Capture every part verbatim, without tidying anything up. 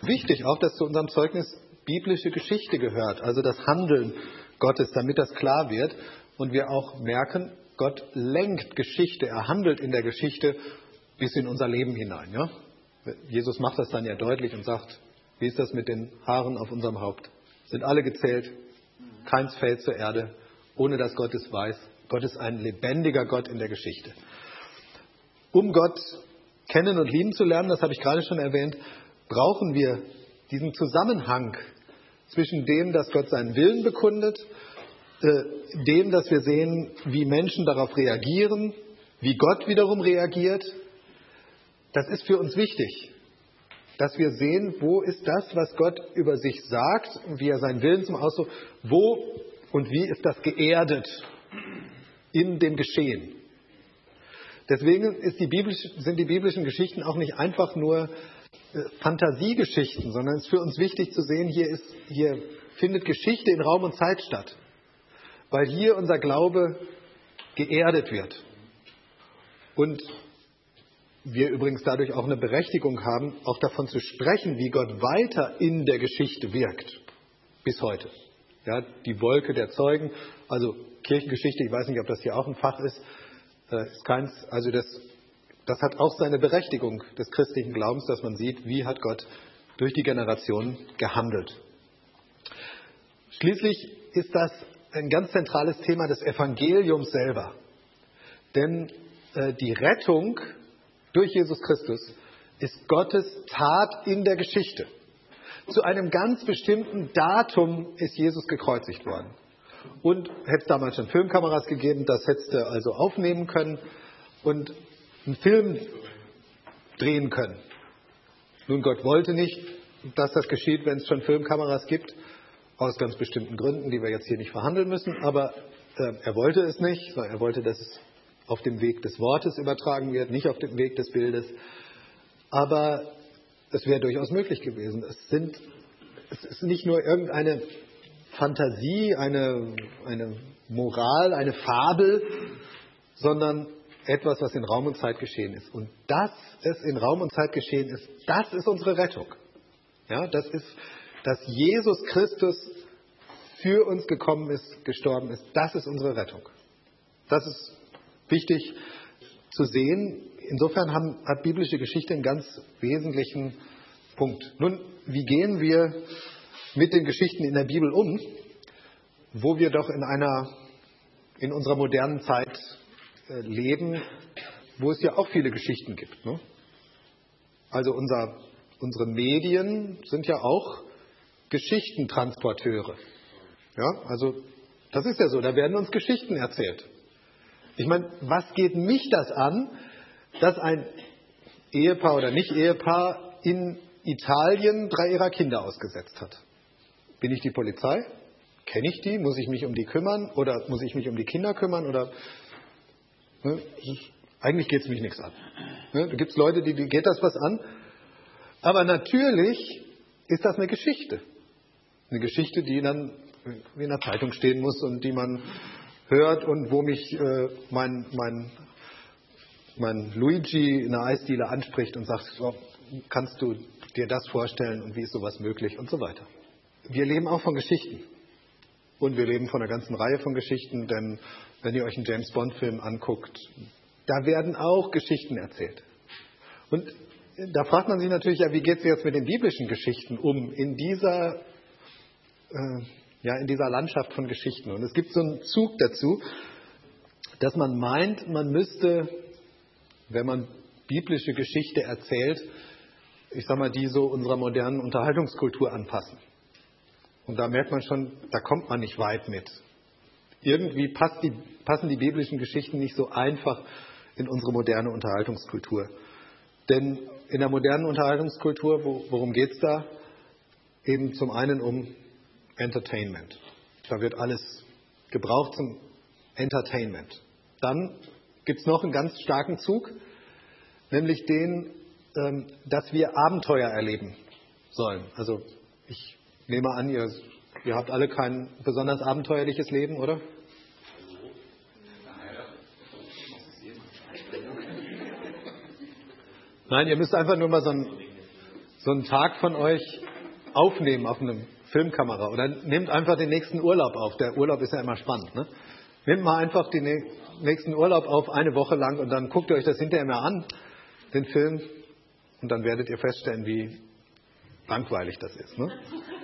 wichtig auch, dass zu unserem Zeugnis biblische Geschichte gehört, also das Handeln Gottes, damit das klar wird und wir auch merken, Gott lenkt Geschichte, er handelt in der Geschichte bis in unser Leben hinein. Ja? Jesus macht das dann ja deutlich und sagt, wie ist das mit den Haaren auf unserem Haupt? Sind alle gezählt, keins fällt zur Erde, ohne dass Gott es weiß. Gott ist ein lebendiger Gott in der Geschichte. Um Gott kennen und lieben zu lernen, das habe ich gerade schon erwähnt, brauchen wir diesen Zusammenhang zwischen dem, dass Gott seinen Willen bekundet, äh, dem, dass wir sehen, wie Menschen darauf reagieren, wie Gott wiederum reagiert. Das ist für uns wichtig, dass wir sehen, wo ist das, was Gott über sich sagt, wie er seinen Willen zum Ausdruck, wo und wie ist das geerdet in dem Geschehen. Deswegen ist die biblisch, sind die biblischen Geschichten auch nicht einfach nur äh, Fantasiegeschichten, sondern es ist für uns wichtig zu sehen, hier, ist, hier findet Geschichte in Raum und Zeit statt, weil hier unser Glaube geerdet wird. Und wir übrigens dadurch auch eine Berechtigung haben, auch davon zu sprechen, wie Gott weiter in der Geschichte wirkt, bis heute. Ja, die Wolke der Zeugen, also Kirchengeschichte, ich weiß nicht, ob das hier auch ein Fach ist, äh, ist keins. Also das, das hat auch seine Berechtigung des christlichen Glaubens, dass man sieht, wie hat Gott durch die Generationen gehandelt. Schließlich ist das ein ganz zentrales Thema des Evangeliums selber. Denn äh, die Rettung durch Jesus Christus ist Gottes Tat in der Geschichte. Zu einem ganz bestimmten Datum ist Jesus gekreuzigt worden. Und hätte es damals schon Filmkameras gegeben, das hättest du also aufnehmen können und einen Film drehen können. Nun, Gott wollte nicht, dass das geschieht, wenn es schon Filmkameras gibt, aus ganz bestimmten Gründen, die wir jetzt hier nicht verhandeln müssen, aber äh, er wollte es nicht, sondern er wollte, dass es auf dem Weg des Wortes übertragen wird, nicht auf dem Weg des Bildes. Aber es wäre durchaus möglich gewesen. Es, sind, es ist nicht nur irgendeine Fantasie, eine, eine Moral, eine Fabel, sondern etwas, was in Raum und Zeit geschehen ist. Und dass es in Raum und Zeit geschehen ist, das ist unsere Rettung. Ja, das ist, dass Jesus Christus für uns gekommen ist, gestorben ist, das ist unsere Rettung. Das ist wichtig zu sehen. Insofern haben, hat biblische Geschichte einen ganz wesentlichen Punkt. Nun, wie gehen wir mit den Geschichten in der Bibel um, wo wir doch in einer, in unserer modernen Zeit äh, leben, wo es ja auch viele Geschichten gibt. Ne? Also unser, unsere Medien sind ja auch Geschichtentransporteure. Ja, also das ist ja so, da werden uns Geschichten erzählt. Ich meine, was geht mich das an, dass ein Ehepaar oder Nicht-Ehepaar in Italien drei ihrer Kinder ausgesetzt hat? Bin ich die Polizei? Kenne ich die? Muss ich mich um die kümmern? Oder muss ich mich um die Kinder kümmern? Oder ne, ist, eigentlich geht es mich nichts an. Ne, da gibt es Leute, die, die geht das was an. Aber natürlich ist das eine Geschichte. Eine Geschichte, die dann in der Zeitung stehen muss und die man hört und wo mich äh, mein, mein, mein Luigi in der Eisdiele anspricht und sagt, so, kannst du dir das vorstellen und wie ist sowas möglich und so weiter. Wir leben auch von Geschichten und wir leben von einer ganzen Reihe von Geschichten, denn wenn ihr euch einen James-Bond-Film anguckt, da werden auch Geschichten erzählt. Und da fragt man sich natürlich, ja, wie geht es jetzt mit den biblischen Geschichten um in dieser äh, Ja, in dieser Landschaft von Geschichten. Und es gibt so einen Zug dazu, dass man meint, man müsste, wenn man biblische Geschichte erzählt, ich sag mal, die so unserer modernen Unterhaltungskultur anpassen. Und da merkt man schon, da kommt man nicht weit mit. Irgendwie passt die, passen die biblischen Geschichten nicht so einfach in unsere moderne Unterhaltungskultur. Denn in der modernen Unterhaltungskultur, wo, worum geht es da? Eben zum einen um Entertainment. Da wird alles gebraucht zum Entertainment. Dann gibt es noch einen ganz starken Zug, nämlich den, ähm, dass wir Abenteuer erleben sollen. Also ich nehme an, ihr, ihr habt alle kein besonders abenteuerliches Leben, oder? Nein, ihr müsst einfach nur mal so ein, so einen Tag von euch aufnehmen auf eine Filmkamera oder nehmt einfach den nächsten Urlaub auf. Der Urlaub ist ja immer spannend. Ne? Nehmt mal einfach den nächsten Urlaub auf, eine Woche lang, und dann guckt ihr euch das hinterher mal an, den Film, und dann werdet ihr feststellen, wie langweilig das ist. Ne?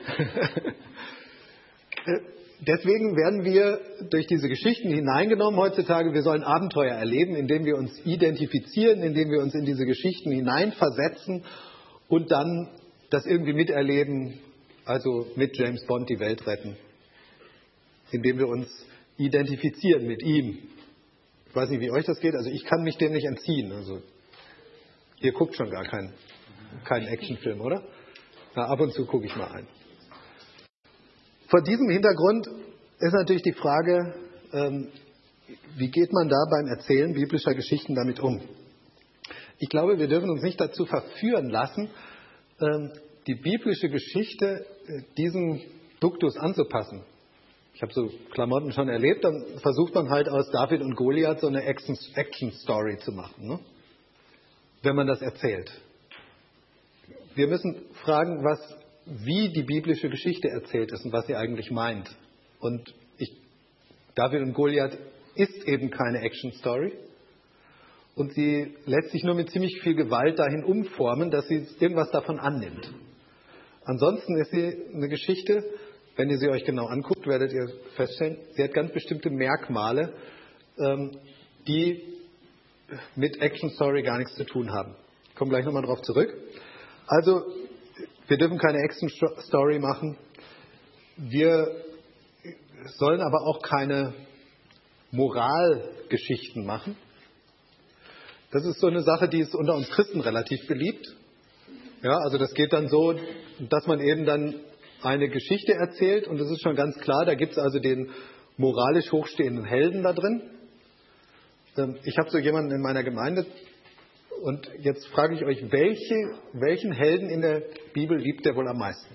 Deswegen werden wir durch diese Geschichten hineingenommen heutzutage. Wir sollen Abenteuer erleben, indem wir uns identifizieren, indem wir uns in diese Geschichten hineinversetzen und dann das irgendwie miterleben, also mit James Bond die Welt retten, indem wir uns identifizieren mit ihm. Ich weiß nicht, wie euch das geht, also ich kann mich dem nicht entziehen. Also ihr guckt schon gar keinen, keinen Actionfilm, oder? Na, ab und zu gucke ich mal ein. Vor diesem Hintergrund ist natürlich die Frage, ähm, wie geht man da beim Erzählen biblischer Geschichten damit um? Ich glaube, wir dürfen uns nicht dazu verführen lassen, ähm, die biblische Geschichte äh, diesem Duktus anzupassen. Ich habe so Klamotten schon erlebt, dann versucht man halt aus David und Goliath so eine Action-Story zu machen, ne? Wenn man das erzählt. Wir müssen fragen, was, wie die biblische Geschichte erzählt ist und was sie eigentlich meint. Und ich, David und Goliath ist eben keine Action-Story. Und sie lässt sich nur mit ziemlich viel Gewalt dahin umformen, dass sie irgendwas davon annimmt. Ansonsten ist sie eine Geschichte, wenn ihr sie euch genau anguckt, werdet ihr feststellen, sie hat ganz bestimmte Merkmale, ähm, die mit Action-Story gar nichts zu tun haben. Ich komme gleich nochmal drauf zurück. Also, wir dürfen keine Action-Story machen. Wir sollen aber auch keine Moralgeschichten machen. Das ist so eine Sache, die ist unter uns Christen relativ beliebt. Ja, also das geht dann so, dass man eben dann eine Geschichte erzählt, und das ist schon ganz klar, da gibt es also den moralisch hochstehenden Helden da drin. Ich habe so jemanden in meiner Gemeinde, und jetzt frage ich euch, welche, welchen Helden in der Bibel liebt der wohl am meisten?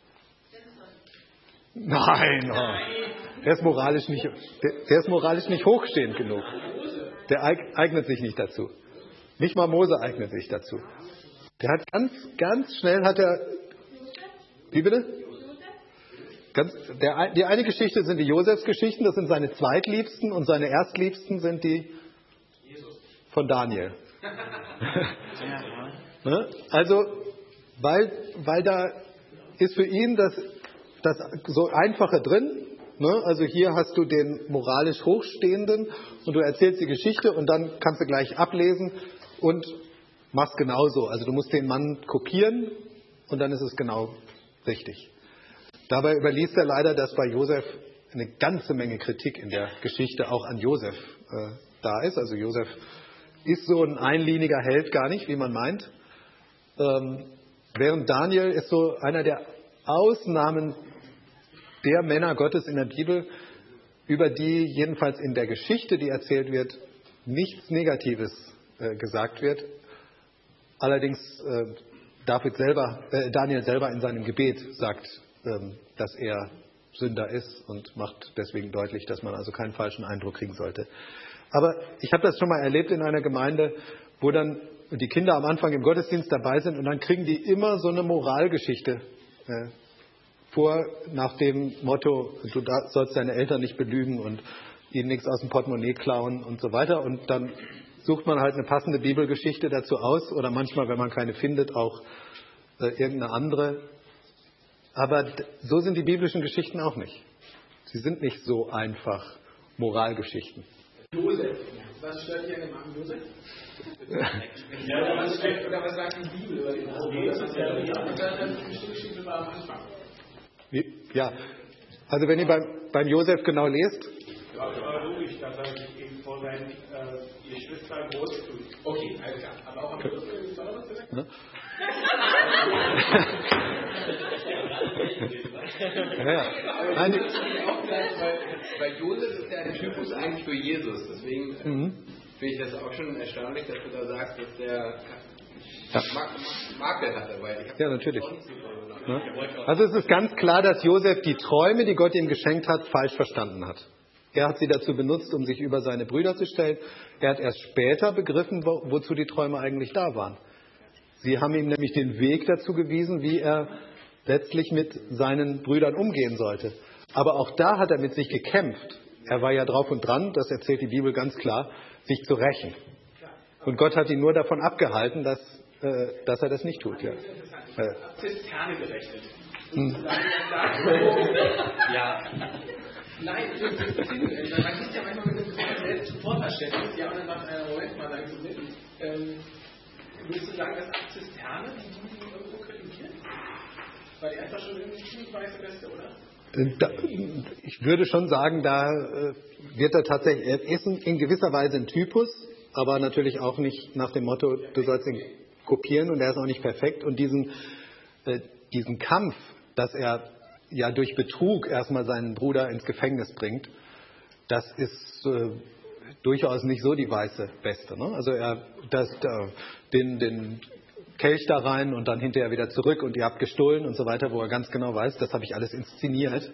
Nein, oh. der, ist moralisch nicht, der, der ist moralisch nicht hochstehend genug. Der eignet sich nicht dazu. Nicht mal Mose eignet sich dazu. Der hat ganz, ganz schnell hat er, wie bitte? Ganz, der, die eine Geschichte sind die Josefsgeschichten, das sind seine zweitliebsten, und seine erstliebsten sind die von Daniel. Also, weil, weil da ist für ihn das, das so Einfache drin. Ne? Also hier hast du den moralisch Hochstehenden und du erzählst die Geschichte und dann kannst du gleich ablesen und machst genauso. Also du musst den Mann kopieren und dann ist es genau richtig. Dabei überliest er leider, dass bei Josef eine ganze Menge Kritik in der Geschichte auch an Josef äh, da ist. Also Josef ist so ein einliniger Held gar nicht, wie man meint. Ähm, während Daniel ist so einer der Ausnahmen der Männer Gottes in der Bibel, über die jedenfalls in der Geschichte, die erzählt wird, nichts Negatives äh, gesagt wird. Allerdings äh, David selber, äh, Daniel selber in seinem Gebet sagt, ähm, dass er Sünder ist und macht deswegen deutlich, dass man also keinen falschen Eindruck kriegen sollte. Aber ich habe das schon mal erlebt in einer Gemeinde, wo dann die Kinder am Anfang im Gottesdienst dabei sind und dann kriegen die immer so eine Moralgeschichte äh, vor, nach dem Motto, du sollst deine Eltern nicht belügen und ihnen nichts aus dem Portemonnaie klauen und so weiter. Und dann sucht man halt eine passende Bibelgeschichte dazu aus oder manchmal, wenn man keine findet, auch äh, irgendeine andere. Aber d- so sind die biblischen Geschichten auch nicht. Sie sind nicht so einfach Moralgeschichten. Josef. Was stört dich an dem Namen Josef? Ja, oder was steht, oder was sagt die Bibel über den Namen Josef? Und dann die Geschichte war am Anfang. Wie, ja, also wenn ihr beim, beim Josef genau lest. Ja, aber logisch, dass er sich eben vor seinen äh, Geschwistern groß tut. Okay, alles klar. Aber auch am Schluss ist auch was gesagt? Ne? ja, ja. Nein, die, auch gleich, weil, weil Josef ist ja ein Typus eigentlich für Jesus. Deswegen mhm. finde ich das auch schon erstaunlich, dass du da sagst, dass der Ja. Makel hat dabei. Ja, natürlich. Ne? Also es ist ganz klar, dass Josef die Träume, die Gott ihm geschenkt hat, falsch verstanden hat. Er hat sie dazu benutzt, um sich über seine Brüder zu stellen. Er hat erst später begriffen, wo, wozu die Träume eigentlich da waren. Sie haben ihm nämlich den Weg dazu gewiesen, wie er letztlich mit seinen Brüdern umgehen sollte. Aber auch da hat er mit sich gekämpft. Er war ja drauf und dran, das erzählt die Bibel ganz klar, sich zu rächen. Und Gott hat ihn nur davon abgehalten, dass, äh, dass er das nicht tut. Ja. Zisterne gerechnet. Hm. Ja. Nein, das ist das Ding. Man sieht ja manchmal mit dem Selbstvorverständnis, ja, und dann sagt einer, Moment mal, sagen Sie mit. Ähm, würdest du sagen, dass ab Zisterne die Juden irgendwo kritisiert? Weil die einfach schon irgendwie ziemlich weiße Weste, oder? Da, ich würde schon sagen, da äh, wird er tatsächlich, er ist in gewisser Weise ein Typus, aber natürlich auch nicht nach dem Motto, du sollst ihn kopieren, und er ist auch nicht perfekt. Und diesen, äh, diesen Kampf, dass er ja durch Betrug erstmal seinen Bruder ins Gefängnis bringt, das ist äh, durchaus nicht so die weiße Weste. Ne? Also er das, äh, den, den Kelch da rein und dann hinterher wieder zurück und ihr habt gestohlen und so weiter, wo er ganz genau weiß, das habe ich alles inszeniert.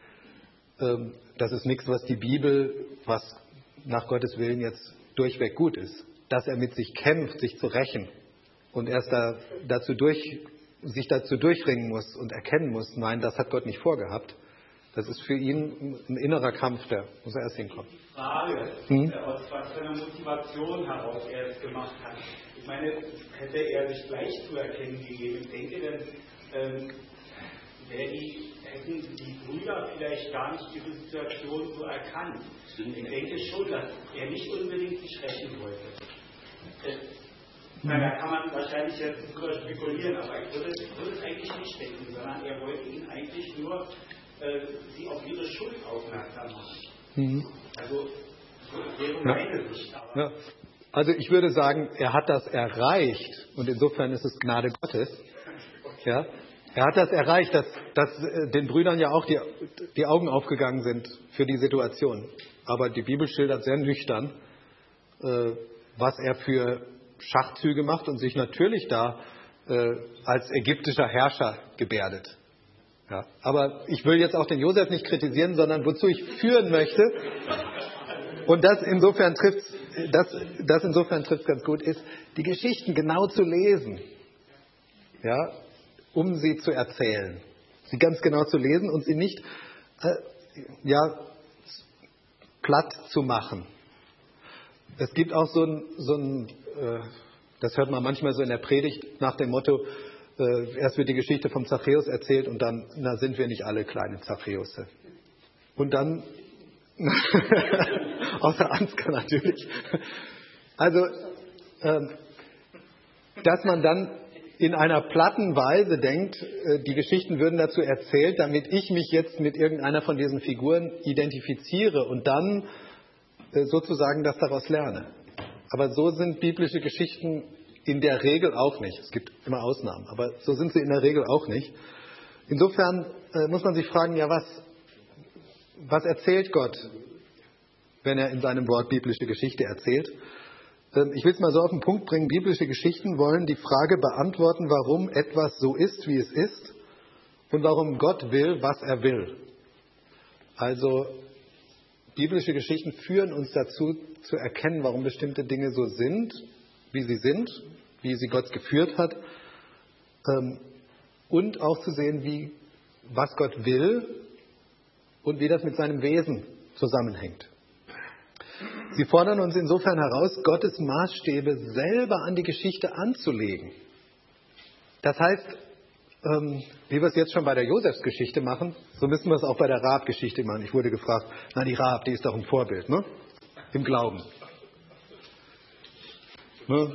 Ähm, das ist nichts, was die Bibel, was nach Gottes Willen jetzt durchweg gut ist. Dass er mit sich kämpft, sich zu rächen und erst da, dazu durch, sich dazu durchringen muss und erkennen muss, nein, das hat Gott nicht vorgehabt. Das ist für ihn ein innerer Kampf, der muss er erst hinkommen. Die Frage, hm? aus was für einer Motivation heraus er es gemacht hat. Ich meine, hätte er sich gleich zu erkennen gegeben. Ich denke, dann ähm, die, hätten die Brüder vielleicht gar nicht diese Situation so erkannt. Ich denke schon, dass er nicht unbedingt sich rächen wollte. Äh, na, da kann man wahrscheinlich jetzt drüber spekulieren, aber ich würde, ich würde es eigentlich nicht denken, sondern er wollte ihn eigentlich nur äh, sie auf ihre Schuld aufmerksam machen. Mhm. Also, das wäre meine Sicht. Aber ja. Also ich würde sagen, er hat das erreicht, und insofern ist es Gnade Gottes. Ja, er hat das erreicht, dass, dass den Brüdern ja auch die, die Augen aufgegangen sind für die Situation. Aber die Bibel schildert sehr nüchtern, äh, was er für Schachzüge macht und sich natürlich da äh, als ägyptischer Herrscher gebärdet. Ja, aber ich will jetzt auch den Josef nicht kritisieren, sondern wozu ich führen möchte, und das insofern trifft das, das insofern trifft ganz gut, ist, die Geschichten genau zu lesen, ja, um sie zu erzählen. Sie ganz genau zu lesen und sie nicht äh, ja, platt zu machen. Es gibt auch so ein, so ein äh, das hört man manchmal so in der Predigt nach dem Motto, äh, erst wird die Geschichte vom Zachäus erzählt und dann, na, sind wir nicht alle kleine Zachäusse. Und dann außer Ansgar natürlich. Also, ähm, dass man dann in einer platten Weise denkt, äh, die Geschichten würden dazu erzählt, damit ich mich jetzt mit irgendeiner von diesen Figuren identifiziere und dann äh, sozusagen das daraus lerne. Aber so sind biblische Geschichten in der Regel auch nicht. Es gibt immer Ausnahmen, aber so sind sie in der Regel auch nicht. Insofern äh, muss man sich fragen, ja, was Was erzählt Gott, wenn er in seinem Wort biblische Geschichte erzählt? Ich will es mal so auf den Punkt bringen. Biblische Geschichten wollen die Frage beantworten, warum etwas so ist, wie es ist, und warum Gott will, was er will. Also biblische Geschichten führen uns dazu, zu erkennen, warum bestimmte Dinge so sind, wie sie sind, wie sie Gott geführt hat, und auch zu sehen, wie, was Gott will, und wie das mit seinem Wesen zusammenhängt. Sie fordern uns insofern heraus, Gottes Maßstäbe selber an die Geschichte anzulegen. Das heißt, ähm, wie wir es jetzt schon bei der Josefsgeschichte machen, so müssen wir es auch bei der Rahab-Geschichte machen. Ich wurde gefragt, na, die Rahab, die ist doch ein Vorbild, ne? Im Glauben. Ne?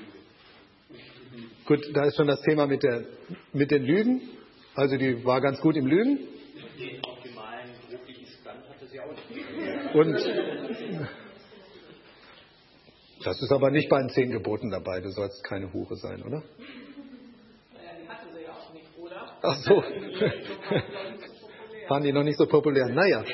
Gut, da ist schon das Thema mit, der, mit den Lügen. Also die war ganz gut im Lügen. Und das ist aber nicht bei den zehn Geboten dabei. Du sollst keine Hure sein, oder? Naja, die hatte sie ja auch nicht, oder? Ach so. Waren die noch nicht so populär? Naja.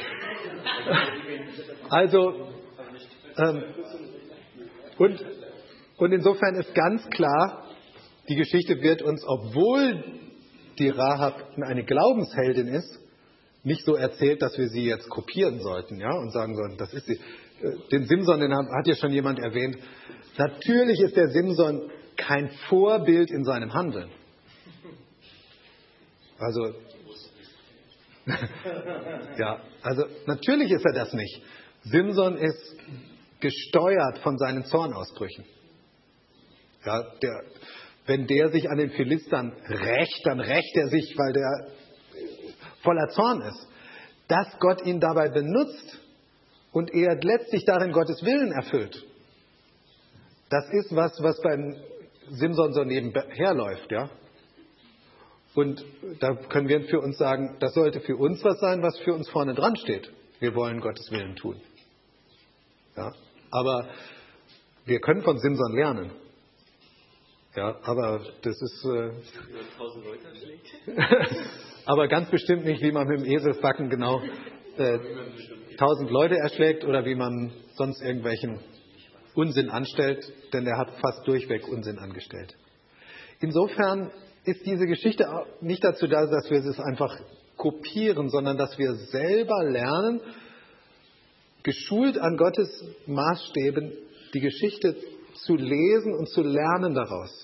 Also, ähm, und, und insofern ist ganz klar, die Geschichte wird uns, obwohl die Rahab eine Glaubensheldin ist, nicht so erzählt, dass wir sie jetzt kopieren sollten, ja, und sagen sollen, das ist sie. Den Simson, den hat ja schon jemand erwähnt. Natürlich ist der Simson kein Vorbild in seinem Handeln. Also, ja, also natürlich ist er das nicht. Simson ist gesteuert von seinen Zornausbrüchen. Ja, der, wenn der sich an den Philistern rächt, dann rächt er sich, weil der voller Zorn ist. Dass Gott ihn dabei benutzt und er letztlich darin Gottes Willen erfüllt, das ist was, was beim Simson so nebenher läuft, ja. Und da können wir für uns sagen, das sollte für uns was sein, was für uns vorne dran steht. Wir wollen Gottes Willen tun. Ja, aber wir können von Simson lernen. Ja, aber das ist äh, aber ganz bestimmt nicht, wie man mit dem Eselsbacken genau äh, tausend Leute erschlägt oder wie man sonst irgendwelchen Unsinn anstellt, denn er hat fast durchweg Unsinn angestellt. Insofern ist diese Geschichte nicht dazu da, dass wir es einfach kopieren, sondern dass wir selber lernen, geschult an Gottes Maßstäben, die Geschichte zu lesen und zu lernen daraus.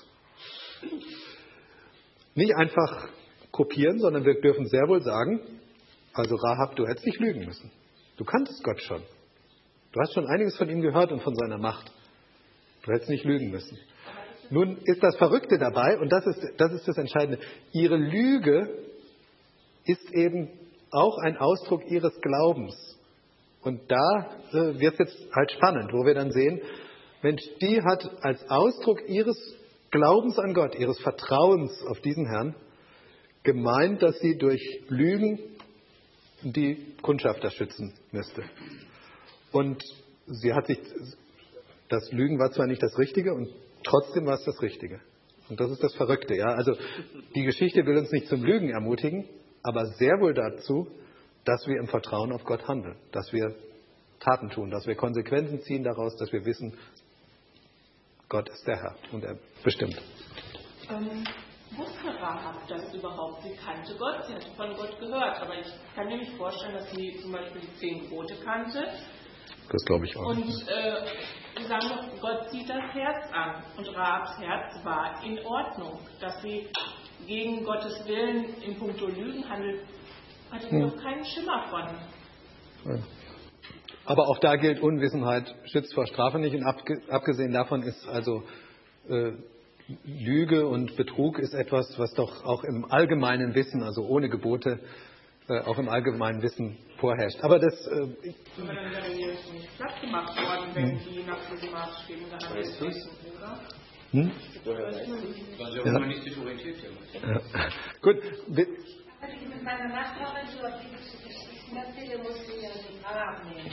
Nicht einfach kopieren, sondern wir dürfen sehr wohl sagen, also Rahab, du hättest nicht lügen müssen. Du kanntest Gott schon. Du hast schon einiges von ihm gehört und von seiner Macht. Du hättest nicht lügen müssen. Nun ist das Verrückte dabei, und das ist, das ist das Entscheidende, ihre Lüge ist eben auch ein Ausdruck ihres Glaubens. Und da äh, wird es jetzt halt spannend, wo wir dann sehen, Mensch, die hat als Ausdruck ihres Glaubens an Gott, ihres Vertrauens auf diesen Herrn, gemeint, dass sie durch Lügen die Kundschafter schützen müsste. Und sie hat sich, das Lügen war zwar nicht das Richtige, und trotzdem war es das Richtige. Und das ist das Verrückte. Ja? Also die Geschichte will uns nicht zum Lügen ermutigen, aber sehr wohl dazu, dass wir im Vertrauen auf Gott handeln, dass wir Taten tun, dass wir Konsequenzen ziehen daraus, dass wir wissen, Gott ist der Herr und er bestimmt. Ähm, wusste Rahab das überhaupt? Sie kannte Gott, sie hatte von Gott gehört, aber ich kann mir nicht vorstellen, dass sie zum Beispiel die zehn Gebote kannte. Das glaube ich auch. Und äh, wir sagen doch, Gott sieht das Herz an. Und Rahabs Herz war in Ordnung. Dass sie gegen Gottes Willen in puncto Lügen handelt, hatte sie hm. doch keinen Schimmer von. Ja. Aber auch da gilt, Unwissenheit schützt vor Strafe nicht. Und abgesehen davon ist also äh, Lüge und Betrug ist etwas, was doch auch im allgemeinen Wissen, also ohne Gebote, äh, auch im allgemeinen Wissen vorherrscht. Aber das... Äh, Aber dann wäre hier nicht platt gemacht worden, wenn hm. die nach diesen Maßstäben gehandelt hätten, oder? Hm? Woher weißt du? War sehr humanistisch orientiert. Ja. Gut. Wir, mit meiner Nachbarin so auf die Geschichte musste ich ja den Rahab nehmen.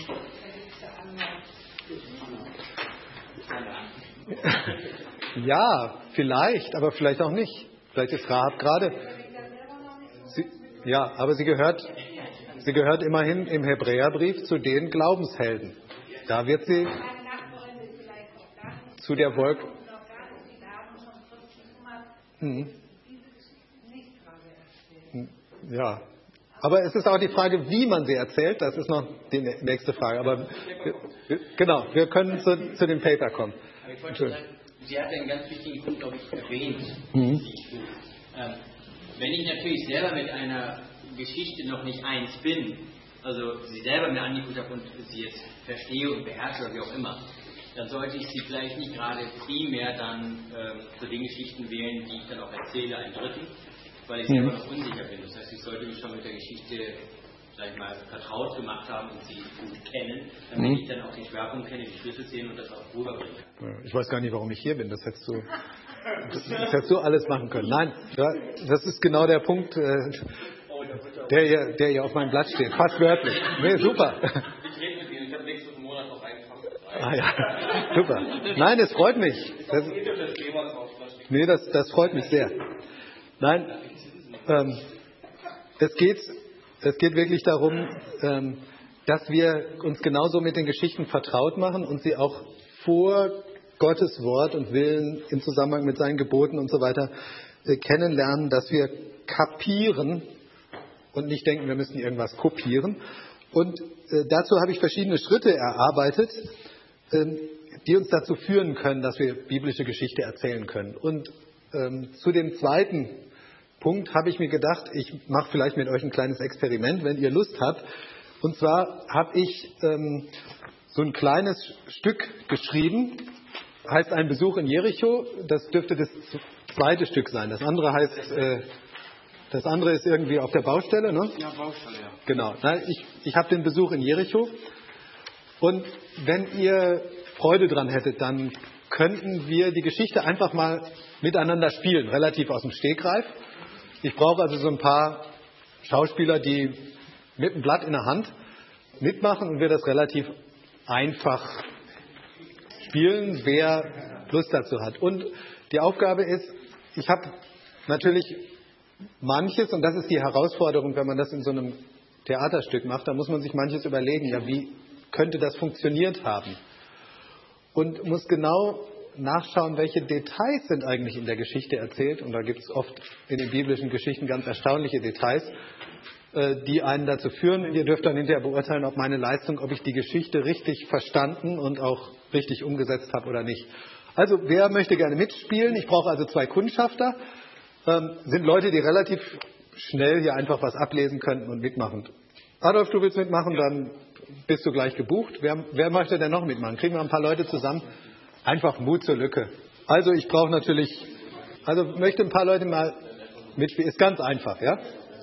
Ja, vielleicht, aber vielleicht auch nicht. Vielleicht ist Rahab gerade. Sie, ja, aber sie gehört, sie gehört immerhin im Hebräerbrief zu den Glaubenshelden. Da wird sie zu der Wolke. Mhm. Ja, aber es ist auch die Frage, wie man sie erzählt. Das ist noch die nächste Frage. Aber wir, genau, wir können zu, zu dem Paper kommen. Aber ich wollte sagen, Sie hat einen ganz wichtigen Punkt, glaube ich, erwähnt. Mhm. Ähm, wenn ich natürlich selber mit einer Geschichte noch nicht eins bin, also sie selber mir angeguckt habe und sie jetzt verstehe und beherrsche oder wie auch immer, dann sollte ich sie vielleicht nicht gerade primär dann ähm, zu den Geschichten wählen, die ich dann auch erzähle, einen Dritten, weil ich selber noch unsicher bin. Das heißt, ich sollte mich schon mit der Geschichte, sag ich mal, vertraut gemacht haben und sie gut kennen, damit mhm. ich dann auch den Schwerpunkt kenne, die Schlüssel sehen und das auch rüberbringen kann. Ich weiß gar nicht, warum ich hier bin. Das hättest du, das, das hättest du alles machen können. Nein, das ist genau der Punkt, der hier, der hier auf meinem Blatt steht. Fast wörtlich. Nee, super. Ich rede mit Ihnen, ich habe nächsten Monat noch einen Tag frei. Ah ja, super. Nein, das freut mich. Das, nee, das, das freut mich sehr. Nein, ähm, es geht, es geht wirklich darum, ähm, dass wir uns genauso mit den Geschichten vertraut machen und sie auch vor Gottes Wort und Willen im Zusammenhang mit seinen Geboten und so weiter äh, kennenlernen, dass wir kapieren und nicht denken, wir müssen irgendwas kopieren. Und äh, dazu habe ich verschiedene Schritte erarbeitet. Ähm, die uns dazu führen können, dass wir biblische Geschichte erzählen können. Und ähm, zu dem zweiten Punkt habe ich mir gedacht, ich mache vielleicht mit euch ein kleines Experiment, wenn ihr Lust habt. Und zwar habe ich ähm, so ein kleines Stück geschrieben, heißt Ein Besuch in Jericho. Das dürfte das zweite Stück sein. Das andere heißt, äh, das andere ist irgendwie auf der Baustelle, ne? Ja, Baustelle, ja. Genau. Na, ich ich habe den Besuch in Jericho. Und wenn ihr Freude dran hättet, dann könnten wir die Geschichte einfach mal miteinander spielen, relativ aus dem Stegreif. Ich brauche also so ein paar Schauspieler, die mit einem Blatt in der Hand mitmachen und wir das relativ einfach spielen, wer Lust dazu hat. Und die Aufgabe ist, ich habe natürlich manches, und das ist die Herausforderung, wenn man das in so einem Theaterstück macht, da muss man sich manches überlegen, ja, wie könnte das funktioniert haben? Und muss genau nachschauen, welche Details sind eigentlich in der Geschichte erzählt. Und da gibt es oft in den biblischen Geschichten ganz erstaunliche Details, die einen dazu führen. Ihr dürft dann hinterher beurteilen, ob meine Leistung, ob ich die Geschichte richtig verstanden und auch richtig umgesetzt habe oder nicht. Also, wer möchte gerne mitspielen? Ich brauche also zwei Kundschafter. Ähm, sind Leute, die relativ schnell hier einfach was ablesen könnten und mitmachen. Adolf, du willst mitmachen, dann bist du gleich gebucht. Wer, wer möchte denn noch mitmachen? Kriegen wir ein paar Leute zusammen? Einfach Mut zur Lücke. Also ich brauche natürlich, also möchte ein paar Leute mal mitspielen. Ist ganz einfach, ja?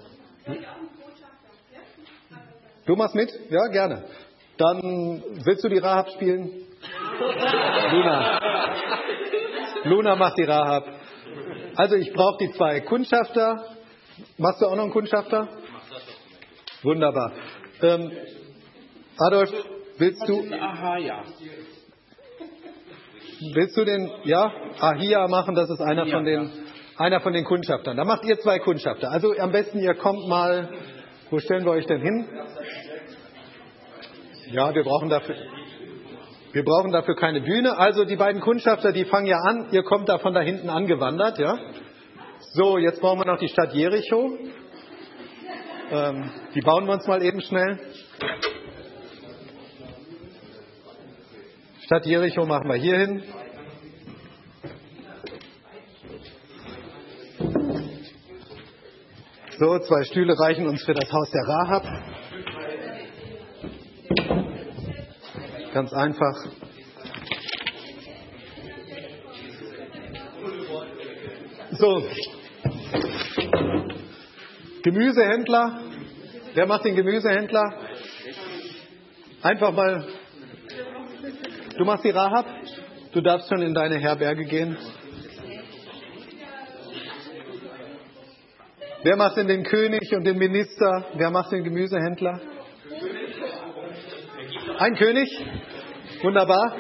Du machst mit? Ja, gerne. Dann willst du die Rahab spielen? Luna. Luna macht die Rahab. Also ich brauche die zwei Kundschafter. Machst du auch noch einen Kundschafter? Wunderbar. Ähm, Adolf, willst du? Aha, ja. Willst du den, ja, Ahia machen? Das ist einer von den, einer von den Kundschaftern. Da macht ihr zwei Kundschafter. Also am besten ihr kommt mal. Wo stellen wir euch denn hin? Ja, wir brauchen dafür, wir brauchen dafür keine Bühne. Also die beiden Kundschafter, die fangen ja an. Ihr kommt da von da hinten angewandert, ja. So, jetzt brauchen wir noch die Stadt Jericho. Ähm, die bauen wir uns mal eben schnell. Stadt Jericho machen wir hier hin. So, zwei Stühle reichen uns für das Haus der Rahab. Ganz einfach. So. Gemüsehändler. Wer macht den Gemüsehändler? Einfach mal. Du machst die Rahab. Du darfst schon in deine Herberge gehen. Wer macht denn den König und den Minister? Wer macht den Gemüsehändler? Ein König? Wunderbar.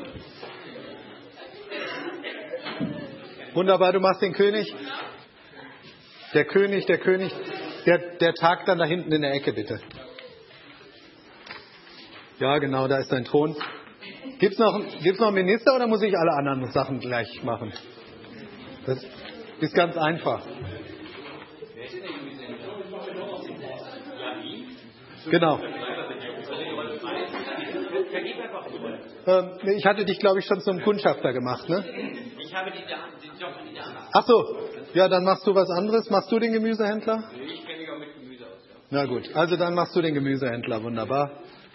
Wunderbar, du machst den König. Der König, der König, der, der tagt dann da hinten in der Ecke, bitte. Ja, genau, da ist dein Thron. Gibt's noch, gibt's noch einen Minister oder muss ich alle anderen Sachen gleich machen? Das ist ganz einfach. Genau. Ähm, ich hatte dich, glaube ich, schon zum Kundschafter gemacht, ne? Ich habe die Dame, die Job an die Dame. Ach so, ja, dann machst du was anderes. Machst du den Gemüsehändler? Ich kenne mich auch mit Gemüse aus, ja. Na gut, also dann machst du den Gemüsehändler, wunderbar.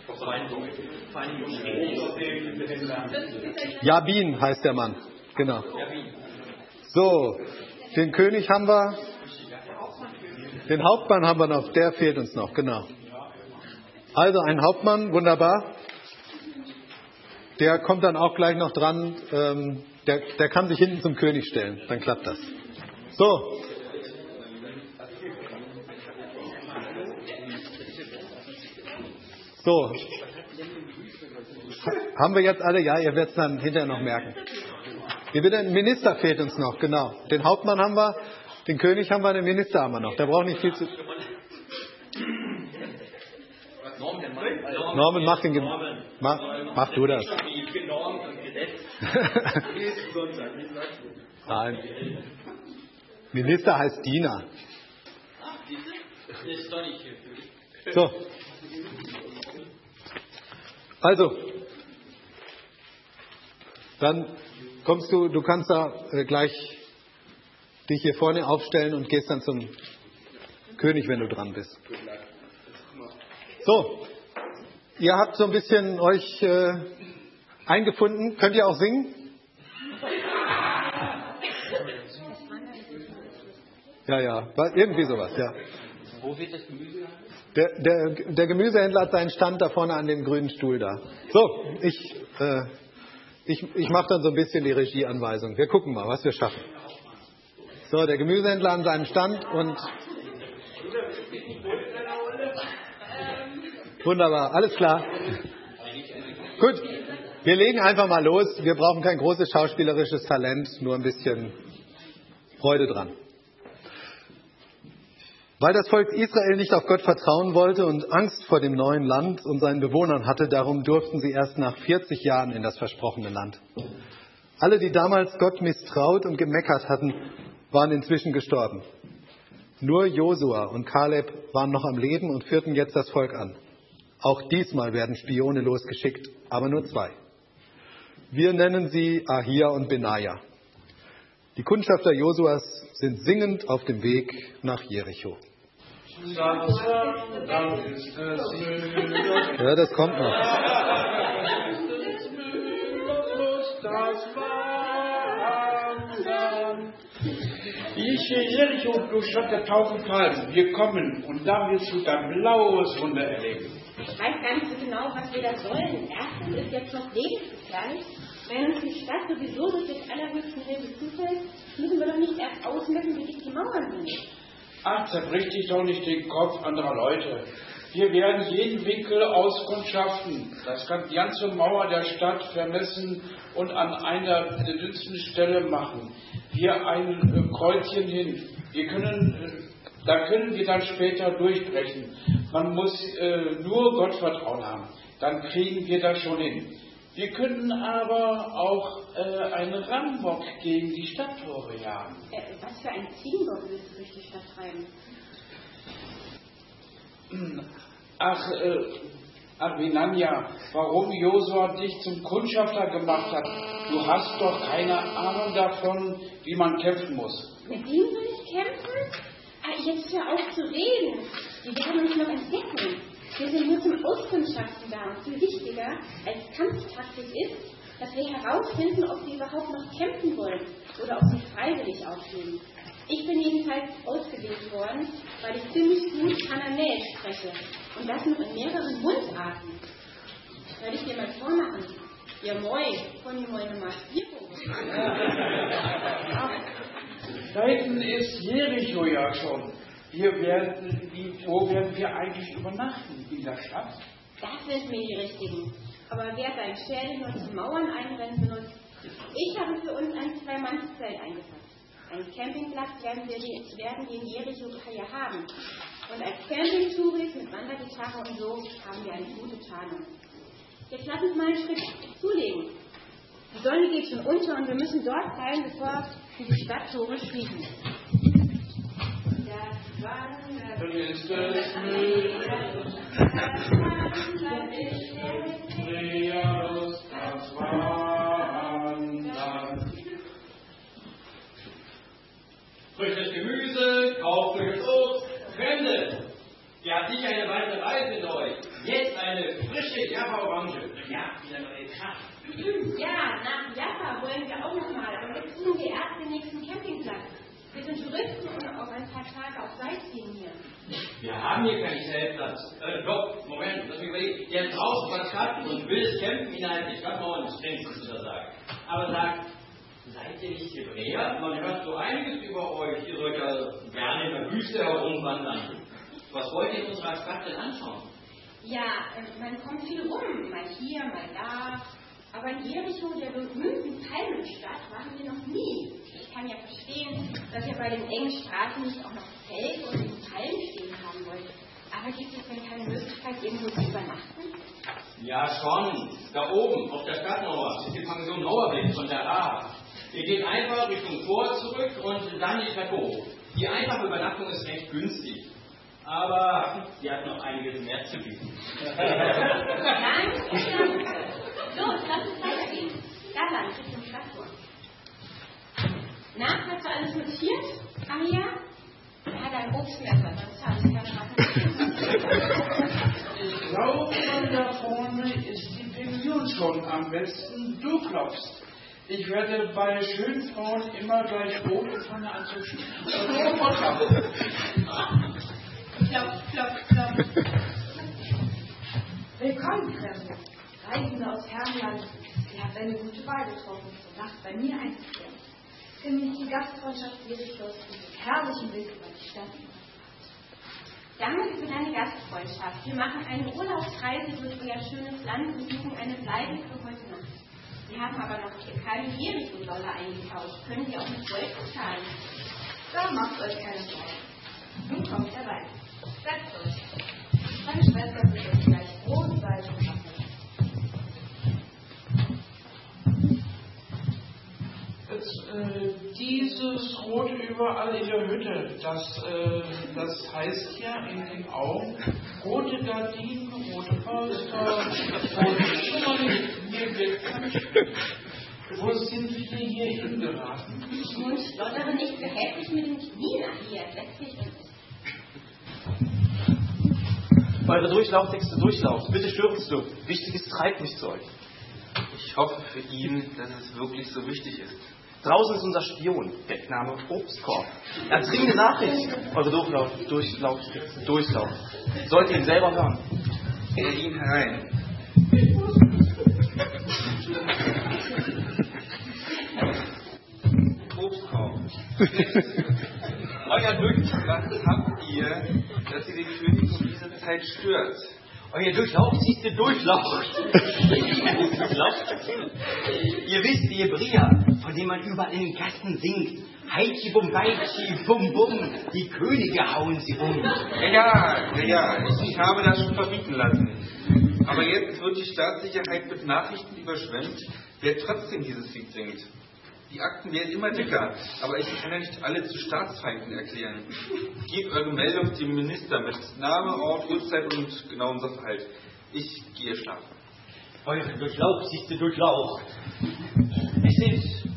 Jabin heißt der Mann, genau. So, den König haben wir, den Hauptmann haben wir noch, der fehlt uns noch, genau. Also ein Hauptmann, wunderbar. Der kommt dann auch gleich noch dran, ähm, der, der kann sich hinten zum König stellen, dann klappt das. So. So. Haben wir jetzt alle? Ja, ihr werdet es dann hinterher noch merken. Wie bitte? Ein Minister fehlt uns noch, genau. Den Hauptmann haben wir, den König haben wir, den Minister haben wir noch. Der braucht nicht viel zu... Norman, mach, den Ge mach, mach du das. Nein. Minister heißt Diener. So. Also, Dann kommst du, du kannst da äh, gleich dich hier vorne aufstellen und gehst dann zum König, wenn du dran bist. So, ihr habt so ein bisschen euch äh, eingefunden. Könnt ihr auch singen? Ja, ja, irgendwie sowas, ja. Wo wird das Gemüse gehandelt? Der, der, der Gemüsehändler hat seinen Stand da vorne an dem grünen Stuhl da. So, ich, äh, ich, ich mache dann so ein bisschen die Regieanweisung. Wir gucken mal, was wir schaffen. So, der Gemüsehändler an seinem Stand und... Wunderbar, alles klar. Gut, wir legen einfach mal los. Wir brauchen kein großes schauspielerisches Talent, nur ein bisschen Freude dran. Weil das Volk Israel nicht auf Gott vertrauen wollte und Angst vor dem neuen Land und seinen Bewohnern hatte, darum durften sie erst nach vierzig Jahren in das versprochene Land. Alle, die damals Gott misstraut und gemeckert hatten, waren inzwischen gestorben. Nur Josua und Kaleb waren noch am Leben und führten jetzt das Volk an. Auch diesmal werden Spione losgeschickt, aber nur zwei. Wir nennen sie Ahia und Benaja. Die Kundschafter Josuas sind singend auf dem Weg nach Jericho. Ja, das kommt noch. Ich Jericho durchstadt der tausend Kalben. Wir kommen und da wirst du dein blaues Wunder erleben. Ich weiß gar nicht so genau, was wir da sollen. Erstens ist jetzt noch lebensgefährlich. Wenn uns die Stadt sowieso durch den allerhöchsten Himmel zufällt, müssen wir doch nicht erst ausmessen, wie dick die Mauern sind. Ach, zerbrich dich doch nicht den Kopf anderer Leute. Wir werden jeden Winkel auskundschaften. Das kann die ganze Mauer der Stadt vermessen und an einer der dünnsten Stelle machen. Hier ein äh, Kreuzchen hin. Wir können, äh, da können wir dann später durchbrechen. Man muss äh, nur Gott Vertrauen haben. Dann kriegen wir das schon hin. Wir können aber auch äh, einen Rambock gegen die Stadttore jagen. Äh, was für ein Ziegenbock willst du durch die Stadt treiben? Ach, äh, ach Benanja, warum Josua dich zum Kundschafter gemacht hat? Du hast doch keine Ahnung davon, wie man kämpfen muss. Mit ihm will ich kämpfen? Ah, jetzt hör auf zu reden. Die werden uns noch entdecken. Wir sind nur zum Auskundschaften da. Und viel wichtiger als Kampftaktik ist, dass wir herausfinden, ob sie überhaupt noch kämpfen wollen oder ob sie freiwillig aufgeben. Ich bin jedenfalls ausgewählt worden, weil ich ziemlich gut Kananäisch spreche. Und das noch in mehreren Mundarten. Soll ich dir mal vormachen? Ja, moi, von die meine Maskierung. Da hinten ist Jericho ja schon. Wir werden, wie, wo werden wir eigentlich übernachten? In der Stadt? Das sind mir die richtigen. Aber wer sein Schädel nur zum Mauern einrennen benutzt, ich habe für uns ein Zwei-Manns-Zelt eingefasst. Einen Campingplatz werden wir die, werden die in Jericho hier haben. Und als Camping-Touris mit Wandergitarre und so haben wir eine gute Tarnung. Jetzt lass uns mal einen Schritt zulegen. Die Sonne geht schon unter und wir müssen dort bleiben, bevor sie die Stadttore schließen. Das Wandern. Dann ist es Müll. Das Wandern. Frisches Gemüse, kauft frisches Obst, Fremde. Ihr habt sicher eine weitere Reise in euch. Jetzt eine frische Jaffa-Orange. Ja, wieder neue Kraft. Ja, nach Jaffa wollen wir auch nochmal, aber jetzt suchen wir erst den nächsten Campingplatz. Wir sind Touristen und auch ein paar Tage auf Sightseeing hier. Wir haben hier keinen Zeltplatz. Äh, doch, Moment, lass mich überlegen. Ihr habt draußen was Schatten und wildes Campen innerhalb der Stadtmauern des Strengsten zu sagen. Aber sagt, seid ihr nicht Hebräer? Man hört so einiges über euch. Ihr sollt ja gerne in der Wüste herumwandern. Was wollt ihr in unserer Stadt denn anschauen? Ja, man kommt viel rum, mal hier, mal da. Aber in Jericho, der berühmten Palmenstadt, waren wir noch nie. Ich kann ja verstehen, dass ihr bei den engen Straßen nicht auch noch Zelt und Palmen stehen haben wollt. Aber gibt es denn keine Möglichkeit, irgendwo zu übernachten? Ja, schon. Da oben, auf der Stadtmauer, ist die Pension Mauerblick von der A. Ihr geht einfach Richtung Tor zurück und dann die Treppe hoch. Die einfache Übernachtung ist recht günstig. Aber sie hat noch einiges mehr zu bieten. Danke. Los, lass uns weitergehen. Da Erlangen, Richtung Stadttor. Na, hast du alles notiert, Alia? Er hat einen Obstmesser, sonst habe ich keine Ahnung. Ich glaube, da vorne ist die Pension schon am besten. Du klopfst. Ich werde bei schönen Frauen immer gleich rote Pfanne anzüchten. Klopf, klopf, klopf. Willkommen, Fremde. Reisende aus Herrenland. Ihr habt eine gute Wahl getroffen, zur Nacht bei mir einzukehren. Genießt die Gastfreundschaft dieses Schlosses und den herrlichen Blick über die Stadt. Danke für deine Gastfreundschaft. Wir machen eine Urlaubsreise durch euer schönes Land und suchen eine Bleibe für heute Nacht. Wir haben aber noch keine jährigen Dollar eingetauscht. Können wir auch mit Gold bezahlen? Da macht euch keine Sorgen. Nun kommt herein. Setzt euch. Meine Schwester wird euch gleich Brot, Salz und Wasser. Jetzt, äh, dieses Rot überall in der Hütte, das, äh, das heißt ja in den Augen rote Gardinen, rote Polster, rote Schuhe, hier wird Wo sind wir hier hingeraten? Nun stottere nicht behäbig mit den Knien an hier. Setz dich und Eure durchlauchtigste Durchlauf. Bitte stürzt du. Wichtiges treibt mich zu euch. Ich hoffe für ihn, dass es wirklich so wichtig ist. Draußen ist unser Spion, Deckname Obstkorb. Er hat dringende Nachricht. Eure Durchlauf, durchlauchtigste Durchlauf. Sollt ihr ihn selber hören. Er ihn herein. Obstkorb. Euer Glück, was habt ihr, dass ihr den König um diese Zeit stört? Euer durchlauchtigste Durchlauf. Ihr wisst, die Hebräer, von denen man überall in den Gassen singt. Heitschi bum Beitschi bum bum, die Könige hauen sie um. Ja, ja, ja, ich habe das schon verbieten lassen. Aber jetzt wird die Staatssicherheit mit Nachrichten überschwemmt, wer trotzdem dieses Lied singt. Die Akten werden immer dicker, aber ich kann ja nicht alle zu Staatsfeinden erklären. Gebt eure Meldung dem Minister mit Name, Ort, Uhrzeit und genauem Sachverhalt. Ich gehe schlafen. Eure durchlauchtigste Durchlauch. Es sind...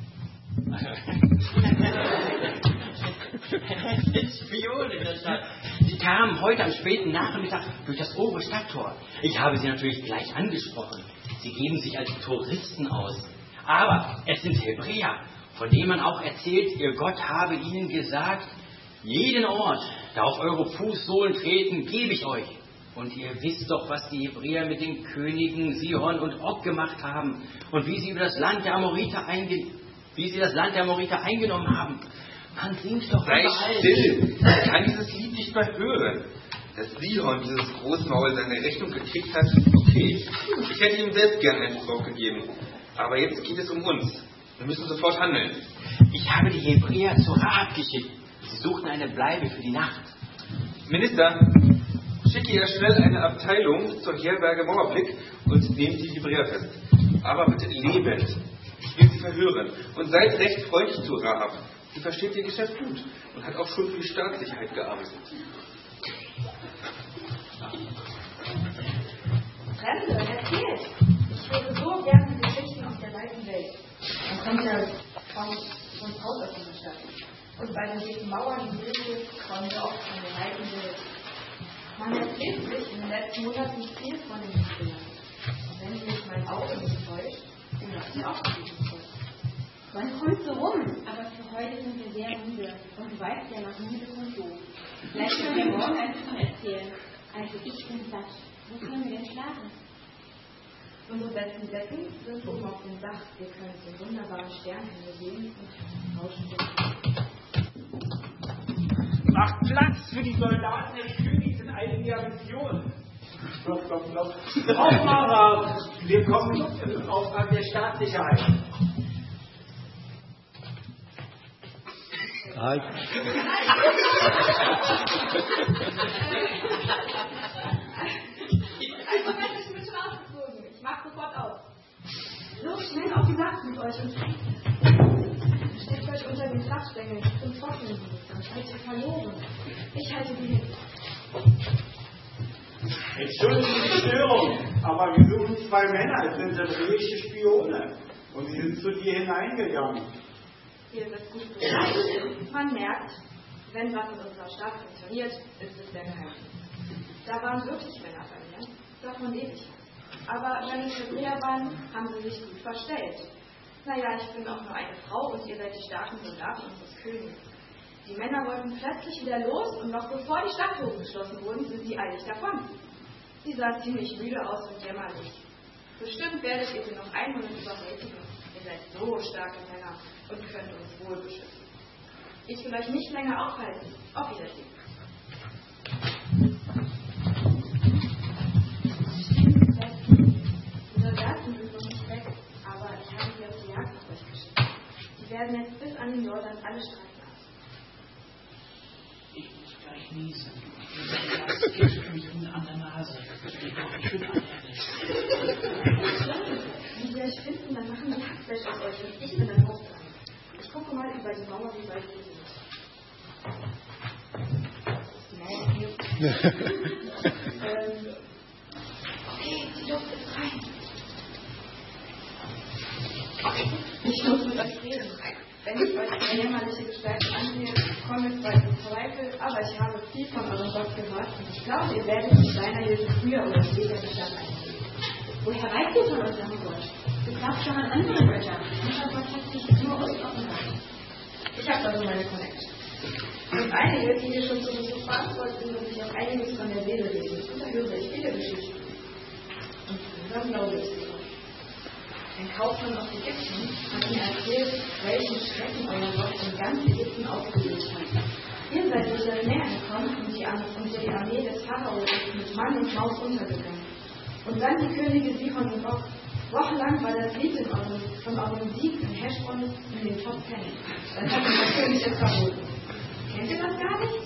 es sind Spionen in der Stadt. Sie kamen heute am späten Nachmittag durch das obere Stadttor. Ich habe sie natürlich gleich angesprochen. Sie geben sich als Touristen aus. Aber es sind Hebräer, von denen man auch erzählt, ihr Gott habe ihnen gesagt, jeden Ort, da auf eure Fußsohlen treten, gebe ich euch. Und ihr wisst doch, was die Hebräer mit den Königen Sihon und Og gemacht haben und wie sie über das Land der Amoriter einge wie sie das Land der Amoriter eingenommen haben. Man singt doch Sei überall. still! Ich kann dieses Lied nicht mehr hören. Dass Sihon dieses Großmaul seine Rechnung gekriegt hat, okay. Ich hätte ihm selbst gern einen Spruch gegeben. Aber jetzt geht es um uns. Wir müssen sofort handeln. Ich habe die Hebräer zu Rahab geschickt. Sie suchten eine Bleibe für die Nacht. Minister, schicke ihr schnell eine Abteilung zur Herberge Mauerblick und nehmt die Hebräer fest. Aber bitte lebend. Ich will sie verhören. Und seid recht freundlich zu Rahab. Sie versteht ihr Geschäft gut und hat auch schon für die Staatssicherheit gearbeitet. Fremde, erzählt! Ich würde so gerne Geschichten aus der weiten Welt. Man kommt ja kaum von Haus aus der Stadt. Und bei den dicken Mauern im Wildnis kommen wir oft von der weiten Welt. Man erzählt sich in den letzten Monaten viel von den Historien. Und wenn mich mein Auge nicht täuscht, dann macht sie auch viel Spaß. Man kommt so rum, aber für heute sind wir sehr müde. Und du weißt ja, nach müde und doof. Vielleicht können wir morgen ein bisschen erzählen. Also ich bin satt. Wo können wir denn schlafen? Unsere besten Decken sind oben auf dem Dach. Wir können den wunderbaren Sternenhimmel sehen und rauschen. Macht Platz für die Soldaten des Königs in eine Garnison. Klopf, klopf, klopf. Auf, Mara! Wir kommen im Auftrag der Staatssicherheit. Halt. Ich mach sofort auf. So schnell auf die Nacht mit euch und steckt euch unter den Flachstängel zum Trocknen, dann seid ihr verloren. Ich halte die Hände. Entschuldigung die Störung, aber wir suchen zwei Männer, es sind hebräische Spione. Und sie sind zu dir hineingegangen. Hier wird gut gesagt. Man merkt, wenn was in unserer Stadt funktioniert, ist es der Geheimdienst. Da waren wirklich Männer bei mir, davon lebe ich. Aber wenn es Hebräer waren, haben sie sich gut verstellt. Naja, ich bin auch nur eine Frau und ihr seid die starken Soldaten unseres Königs. Die Männer wollten plötzlich wieder los und noch bevor die Stadttore geschlossen wurden, sind sie eilig davon. Sie sah ziemlich müde aus und jämmerlich. Bestimmt werdet ihr sie noch einmal überwältigen. Ihr seid so starke Männer und könnt uns wohl beschützen. Ich will euch nicht länger aufhalten. Auf Wiedersehen. Die Soldaten sind noch nicht weg, aber ich habe sie auf die Jagd nach euch geschickt. Die werden jetzt bis an den Jordan alle Straßen ab. Ich muss gleich niesen. Das geht mich an der Nase. Ich bin anhängig. Wenn sie euch finden, dann machen die Hackfleisch aus euch und ich bin dann auch dran. Ich gucke mal über die Mauer, wie weit wir sind. ähm, okay, die Luft ist rein. Ich muss mit euch reden. Wenn ich euch eine jämmerliche Gestalt ansehe, komme ich zwar in Zweifel, aber ich habe viel von eurem Gott gehört und ich glaube, ihr werdet mit seiner Hilfe früher oder später die Stadt einnehmen. Woher weißt du von unserem Gott? Du glaubst schon an andere Götter. Unser Gott hat sich nur uns offenbart. Ich habe also meine Connection. Und einige, die hier schon zu Besuch verantwortet sind und sich auch einiges von der Seele lesen, und da höre ich viele Geschichten. Und dann glaube ich sie auch. Ein Kaufmann aus Ägypten hat mir erzählt, welchen Schrecken euer Gott in ganz Ägypten ausgelöst hat. Ihr seid durch das Meer gekommen und die, und die Armee des Pharao ist mit Mann und Maus untergegangen. Und dann die Könige Sihon und Og. Wochenlang war das Lied in eurem, von eurem Sieg in Heschbon in den Top Ten. Dann hat der König es verboten. Kennt ihr das gar nicht?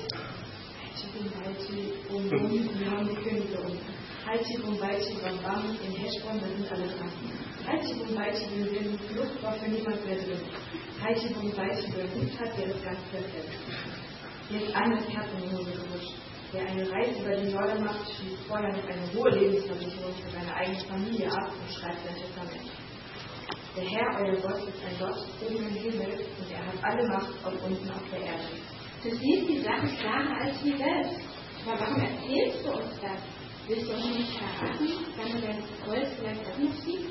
Halti, Balti, Bum, Bum, wir haben die Könige um. Halti, Bum, Balti, Bam, Bam, in Heschbon, da sind alle dran. Halti, Bum, Balti, wir werden Flucht, war für niemand mehr drin. Halti, Bum, Balti, wer gut hat, der ist ganz perfekt. Jetzt eines Herz in die Hose gerutscht. Wer eine Reise über den Jordan macht, schließt vorher noch eine hohe Lebensversicherung für seine eigene Familie ab und schreibt sein Testament. Der Herr, euer Gott, ist ein Gott oben im Himmel und er hat alle Macht auch unten auf der Erde. Du siehst die Sache klarer als wir selbst. Aber warum erzählst du uns das? Willst du uns nicht verraten, wenn du dein Volk vielleicht auch nicht siehst?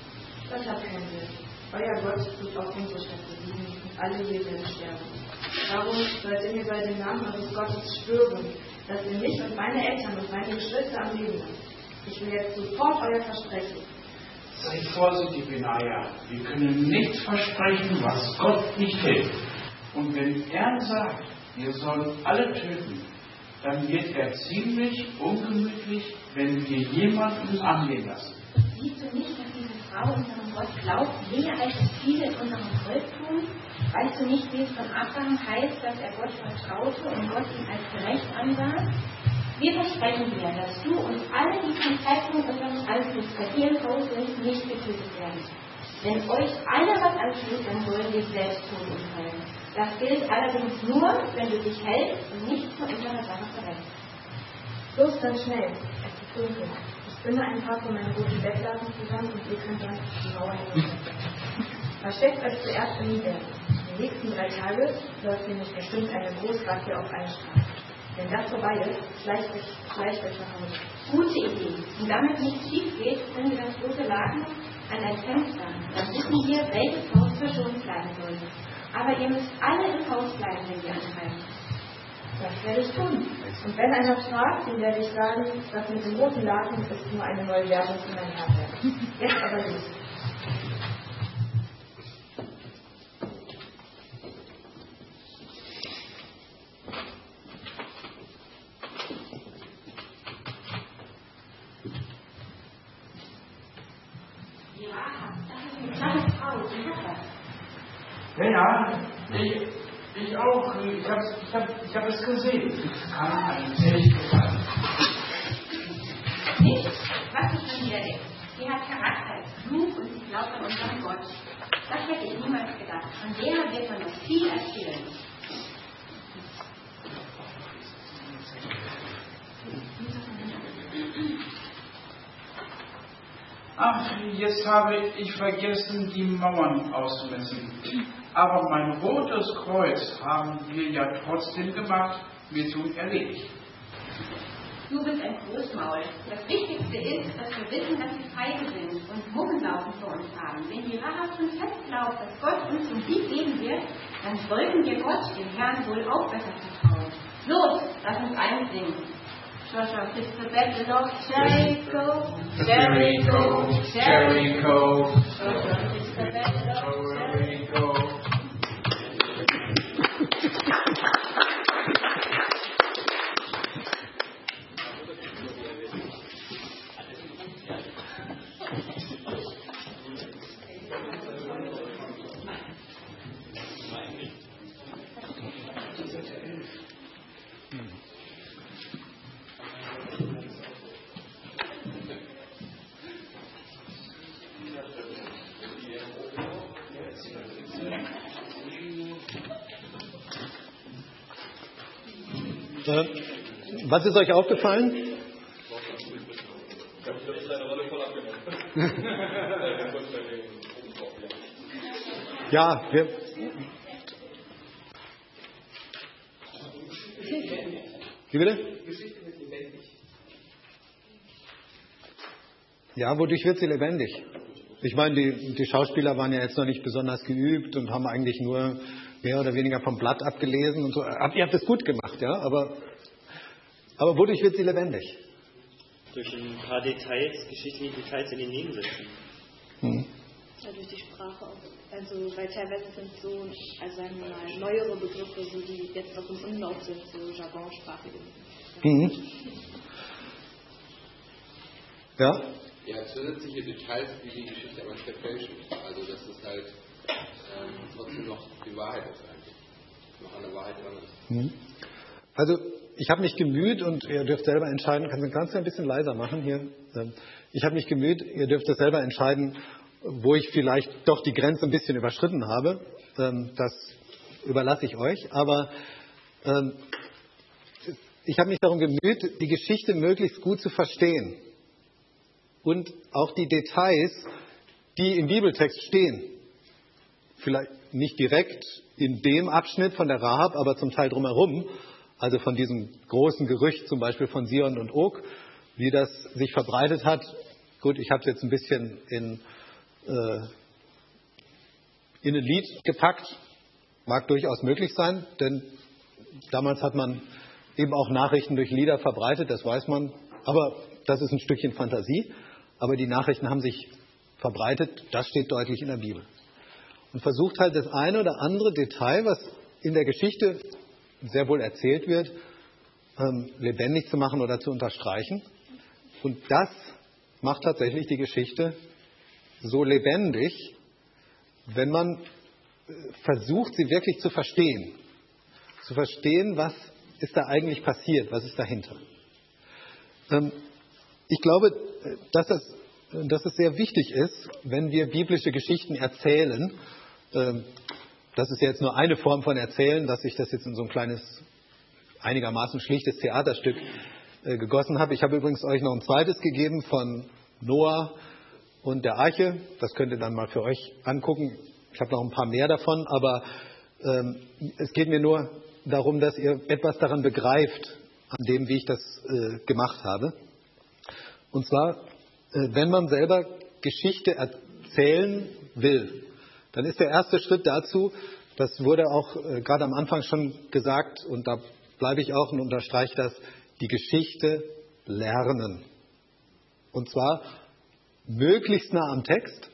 Das hat keinen Sinn. Euer Gott wird auch unsere Stadt besiegen und alle hier werden sterben. Darum sollt ihr mir bei dem Namen eures Gottes schwören, dass ihr mich und meine Eltern und meine Geschwister am Leben lasst. Ich will jetzt sofort euer Versprechen. Sei vorsichtig, Benaja. Wir können nicht versprechen, was Gott nicht hält. Und wenn er sagt, wir sollen alle töten, dann wird er ziemlich ungemütlich, wenn wir jemanden angehen lassen. Siehst du nicht, dass diese Frau unserem Gott glaubt, mehr als viele in unserem Volk tun? Weißt du nicht, wie es von Abraham heißt, dass er Gott vertraute und Gott ihn als gerecht ansah? Wir versprechen dir, dass du und alle, die zum Zeitpunkt unseres Anzugs bei dir im Haus sind, nicht getötet werden. Wenn euch einer was antut, dann sollen wir selbst Tod umfallen. Das gilt allerdings nur, wenn du dich hältst und nicht von unserer Sache verletzt. Los, dann schnell. Es ist dunkel. Ich binde ein paar von meinen roten Bettlaken zusammen und ihr könnt dann die Mauer hinunter. Versteckt euch zuerst in die Berge. Die nächsten drei Tage läuft nämlich bestimmt eine Großrazzia auf eine Straße. Wenn das vorbei ist, schleicht euch, schleicht euch nach Hause. Gute Idee. Und damit nichts schief geht, bringen wir das rote Laken an ein Fenster. Dann wissen wir, welches Haus verschont bleiben soll. Aber ihr müsst alle im Haus bleiben, wenn wir antreiben. Das werde ich tun. Und wenn einer fragt, dann werde ich sagen, das mit dem roten Laken ist nur eine neue Werbung für mein Handwerk. Jetzt aber los. Ja, ja, ich, ich auch. Ich habe ich hab, ich hab es gesehen. Es kann einem echt gefallen. Nicht? Was ist von ihr denn? Sie hat Charakter, ist klug und sie glaubt an unseren Gott. Das hätte ich niemals gedacht. Von der wird man noch viel erzählen. Ach, jetzt habe ich vergessen, die Mauern auszumessen. Aber mein rotes Kreuz haben wir ja trotzdem gemacht, Mission erledigt. Du bist ein Großmaul. Das Wichtigste ist, dass wir wissen, dass wir feige sind und Muggenlaufen vor uns haben. Wenn die Rahab schon fest glaubt, dass Gott uns zum Sieg geben wird, dann sollten wir Gott, dem Herrn, wohl auch besser vertrauen. Los, lass uns einsingen. Joshua is the battle of Jericho, Jericho, Jericho. Joshua is the battle of Jericho. Was ist euch aufgefallen? Ja, wir. Wie bitte? Ja, wodurch wird sie lebendig? Ich meine, die, die Schauspieler waren ja jetzt noch nicht besonders geübt und haben eigentlich nur mehr oder weniger vom Blatt abgelesen und so. Ihr habt es gut gemacht, ja, aber, aber wodurch wird sie lebendig? Durch ein paar Details, geschichtliche Details in den Nebensätzen. Hm. Ja, durch die Sprache auch. Also, weil teilweise sind so, also sagen wir mal, neuere Begriffe, so die jetzt noch im Umlauf sind, so Jargonsprachige. Mhm. Ja? Ja, zusätzliche Details, wie die Geschichte aber nicht verfälschen. Also, dass es halt ähm, trotzdem noch die Wahrheit ist eigentlich. Noch an der Wahrheit dran ist. Mhm. Also, ich habe mich gemüht und ihr dürft selber entscheiden, kannst du ganz ein bisschen leiser machen hier. Ich habe mich gemüht, ihr dürft das selber entscheiden, wo ich vielleicht doch die Grenze ein bisschen überschritten habe. Das überlasse ich euch. Aber ich habe mich darum gemüht, die Geschichte möglichst gut zu verstehen. Und auch die Details, die im Bibeltext stehen. Vielleicht nicht direkt in dem Abschnitt von der Rahab, aber zum Teil drumherum. Also von diesem großen Gerücht zum Beispiel von Sion und Og, wie das sich verbreitet hat. Gut, ich habe es jetzt ein bisschen in, äh, in ein Lied gepackt. Mag durchaus möglich sein, denn damals hat man eben auch Nachrichten durch Lieder verbreitet, das weiß man. Aber das ist ein Stückchen Fantasie. Aber die Nachrichten haben sich verbreitet, das steht deutlich in der Bibel. Und versucht halt das eine oder andere Detail, was in der Geschichte sehr wohl erzählt wird, ähm, lebendig zu machen oder zu unterstreichen. Und das macht tatsächlich die Geschichte so lebendig, wenn man versucht, sie wirklich zu verstehen. Zu verstehen, was ist da eigentlich passiert, was ist dahinter. Ähm, ich glaube, dass es, dass es sehr wichtig ist, wenn wir biblische Geschichten erzählen. Ähm, Das ist jetzt nur eine Form von Erzählen, dass ich das jetzt in so ein kleines, einigermaßen schlichtes Theaterstück äh, gegossen habe. Ich habe übrigens euch noch ein zweites gegeben von Noah und der Arche. Das könnt ihr dann mal für euch angucken. Ich habe noch ein paar mehr davon, aber ähm, es geht mir nur darum, dass ihr etwas daran begreift, an dem, wie ich das äh, gemacht habe. Und zwar, äh, wenn man selber Geschichte erzählen will, dann ist der erste Schritt dazu, das wurde auch äh, gerade am Anfang schon gesagt, und da bleibe ich auch und unterstreiche das, die Geschichte lernen. Und zwar möglichst nah am Text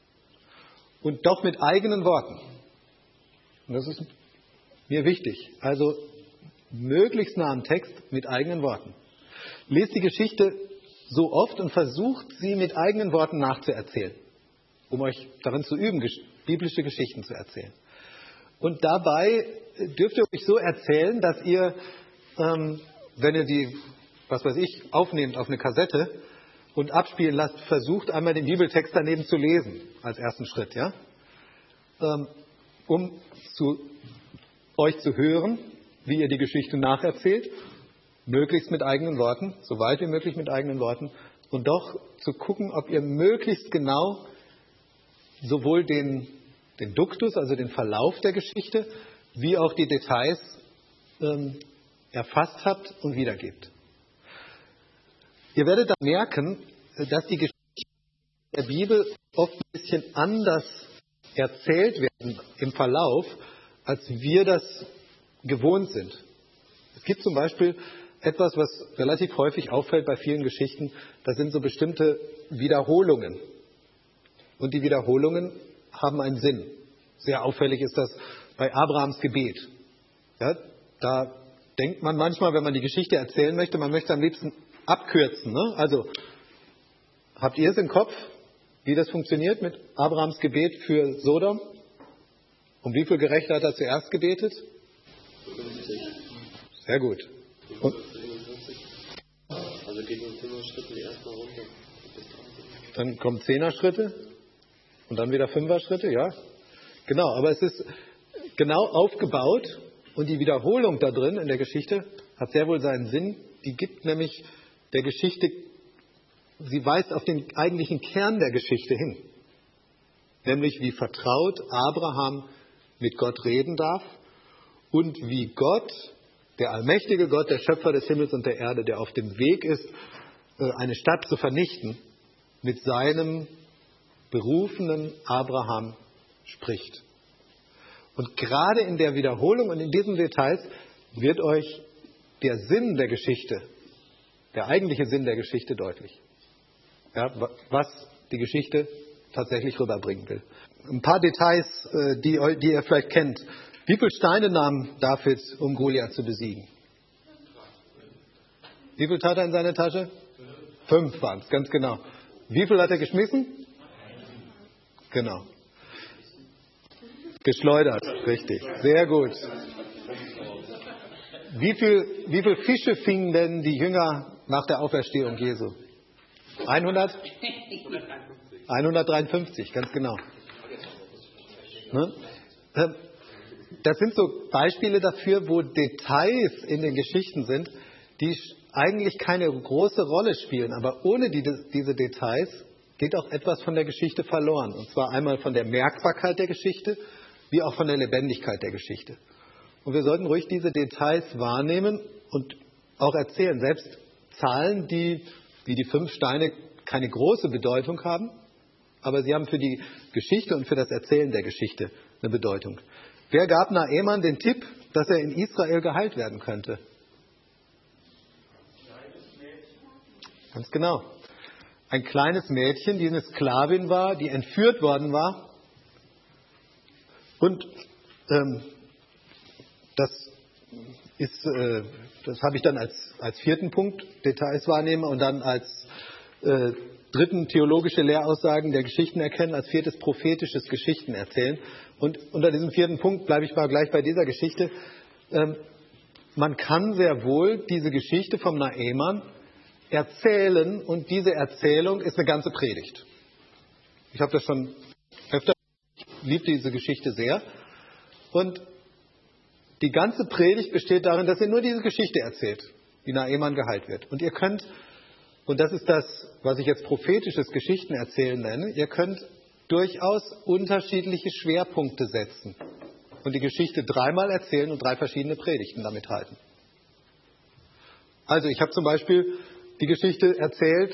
und doch mit eigenen Worten. Und das ist mir wichtig. Also möglichst nah am Text mit eigenen Worten. Lest die Geschichte so oft und versucht, sie mit eigenen Worten nachzuerzählen, um euch darin zu üben, biblische Geschichten zu erzählen. Und dabei dürft ihr euch so erzählen, dass ihr, ähm, wenn ihr die, was weiß ich, aufnehmt auf eine Kassette und abspielen lasst, versucht einmal den Bibeltext daneben zu lesen, als ersten Schritt, ja, ähm, um zu, euch zu hören, wie ihr die Geschichte nacherzählt, möglichst mit eigenen Worten, so weit wie möglich mit eigenen Worten, und doch zu gucken, ob ihr möglichst genau sowohl den, den Duktus, also den Verlauf der Geschichte, wie auch die Details ähm, erfasst habt und wiedergebt. Ihr werdet dann merken, dass die Geschichten der Bibel oft ein bisschen anders erzählt werden im Verlauf, als wir das gewohnt sind. Es gibt zum Beispiel etwas, was relativ häufig auffällt bei vielen Geschichten, das sind so bestimmte Wiederholungen. Und die Wiederholungen haben einen Sinn. Sehr auffällig ist das bei Abrahams Gebet. Ja, da denkt man manchmal, wenn man die Geschichte erzählen möchte, man möchte am liebsten abkürzen. Ne? Also, habt ihr es im Kopf, wie das funktioniert mit Abrahams Gebet für Sodom? Um wie viel Gerechte hat er zuerst gebetet? fünfzig. Sehr gut. Und also geht in fünfer Schritten erstmal runter. dann kommen Zehner Schritte und dann wieder Fünfer Schritte, ja. Genau, aber es ist genau aufgebaut und die Wiederholung da drin in der Geschichte hat sehr wohl seinen Sinn. Die gibt nämlich der Geschichte, sie weist auf den eigentlichen Kern der Geschichte hin. Nämlich wie vertraut Abraham mit Gott reden darf und wie Gott, der allmächtige Gott, der Schöpfer des Himmels und der Erde, der auf dem Weg ist, eine Stadt zu vernichten, mit seinem berufenen Abraham spricht. Und gerade in der Wiederholung und in diesen Details wird euch der Sinn der Geschichte, der eigentliche Sinn der Geschichte deutlich. Ja, was die Geschichte tatsächlich rüberbringen will. Ein paar Details, die, die ihr vielleicht kennt. Wie viele Steine nahm David, um Goliath zu besiegen? Wie viel tat er in seine Tasche? Fünf waren es, ganz genau. Wie viel hat er geschmissen? Genau. Geschleudert, richtig. Sehr gut. Wie viel, wie viel Fische fingen denn die Jünger nach der Auferstehung Jesu? hundert? hundertdreiundfünfzig, ganz genau. Ne? Das sind so Beispiele dafür, wo Details in den Geschichten sind, die eigentlich keine große Rolle spielen. Aber ohne die, diese Details geht auch etwas von der Geschichte verloren. Und zwar einmal von der Merkbarkeit der Geschichte, wie auch von der Lebendigkeit der Geschichte. Und wir sollten ruhig diese Details wahrnehmen und auch erzählen. Selbst Zahlen, die wie die fünf Steine keine große Bedeutung haben, aber sie haben für die Geschichte und für das Erzählen der Geschichte eine Bedeutung. Wer gab Naeman den Tipp, dass er in Israel geheilt werden könnte? Ganz genau. Ein kleines Mädchen, die eine Sklavin war, die entführt worden war. Und ähm, das ist, äh, das habe ich dann als, als vierten Punkt, Details wahrnehmen und dann als äh, dritten theologische Lehraussagen der Geschichten erkennen, als viertes prophetisches Geschichten erzählen. Und unter diesem vierten Punkt bleibe ich mal gleich bei dieser Geschichte. Ähm, man kann sehr wohl diese Geschichte vom Naeman erzählen und diese Erzählung ist eine ganze Predigt. Ich habe das schon öfter, ich liebe diese Geschichte sehr. Und die ganze Predigt besteht darin, dass ihr nur diese Geschichte erzählt, wie Naeman geheilt wird. Und ihr könnt, und das ist das, was ich jetzt prophetisches Geschichten erzählen nenne, ihr könnt durchaus unterschiedliche Schwerpunkte setzen und die Geschichte dreimal erzählen und drei verschiedene Predigten damit halten. Also ich habe zum Beispiel die Geschichte erzählt